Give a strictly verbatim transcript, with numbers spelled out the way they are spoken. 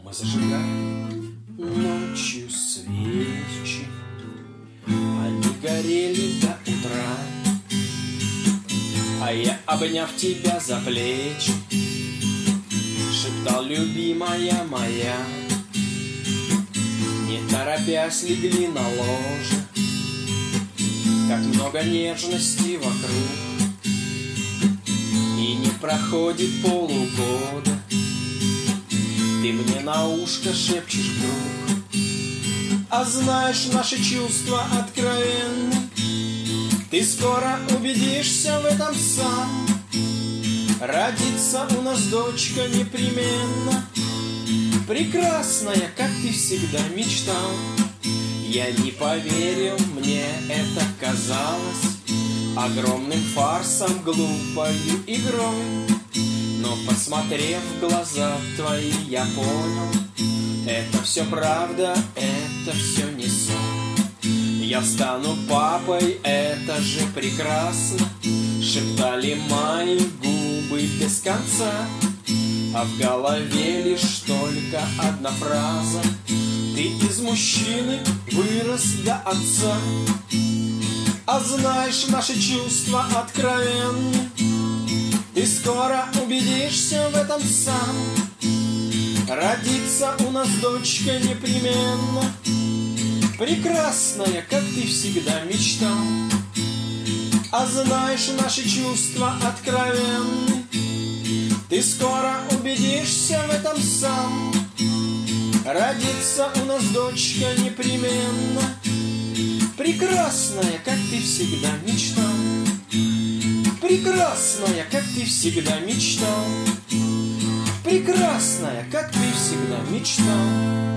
Мы зажигали ночью свечи, они горели до утра, а я, обняв тебя за плечи, шептал: любимая моя. Не торопясь легли на ложе, как много нежности вокруг, и не проходит полугода, ты мне на ушко шепчешь вдруг: а знаешь, наши чувства откровенны, ты скоро убедишься в этом сам. Родится у нас дочка непременно, прекрасная, как ты всегда мечтал. Я не поверил, мне это казалось огромным фарсом, глупою игрой. Но, посмотрев в глаза твои, я понял, это все правда, это все не сон. Я стану папой, это же прекрасно, шептали мои губы без конца, а в голове лишь только одна фраза: ты из мужчины вырос до отца. А знаешь, наши чувства откровенны, ты скоро убедишься в этом сам. Родится у нас дочка непременно, прекрасная, как ты всегда мечтал. А знаешь, наши чувства откровенны, ты скоро убедишься в этом сам. Родится у нас дочка непременно, прекрасная, как ты всегда мечтал. Прекрасная, как ты всегда мечтал. Прекрасная, как ты всегда мечтал.